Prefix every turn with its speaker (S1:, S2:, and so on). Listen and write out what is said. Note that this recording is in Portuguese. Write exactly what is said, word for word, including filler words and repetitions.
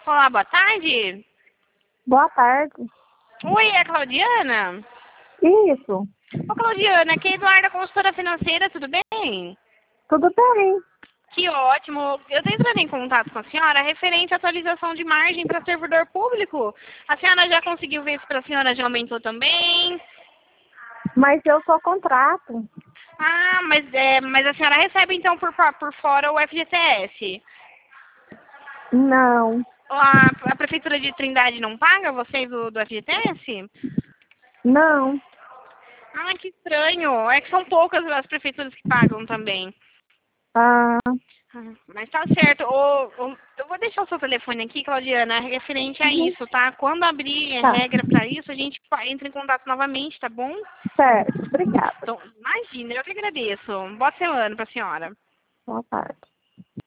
S1: Olá, boa tarde.
S2: Boa tarde.
S1: Oi, é a Claudiana?
S2: Isso,
S1: Ô, Claudiana, aqui é a Eduarda, consultora financeira, tudo bem?
S2: tudo bem.
S1: Que ótimo. Eu estou entrando em contato com a senhora referente à atualização de margem para servidor público. A senhora já conseguiu ver se para a senhora já aumentou também?
S2: Mas eu sou contrato.
S1: Ah, mas, é, mas a senhora recebe então por, fa- por fora o F G T S?
S2: Não,
S1: A, a Prefeitura de Trindade não paga vocês do, do F G T S?
S2: não.
S1: Ah, que estranho. É que são poucas as prefeituras que pagam também.
S2: Ah,
S1: Ah, mas tá certo. Ô, ô, eu vou deixar o seu telefone aqui, Claudiana, referente a
S2: uhum,
S1: isso, tá? Quando abrir
S2: tá.
S1: regra para isso, a gente pa- entra em contato novamente, tá bom?
S2: Certo, obrigada.
S1: Então, imagina, eu que agradeço. Boa semana pra senhora.
S2: Boa tarde.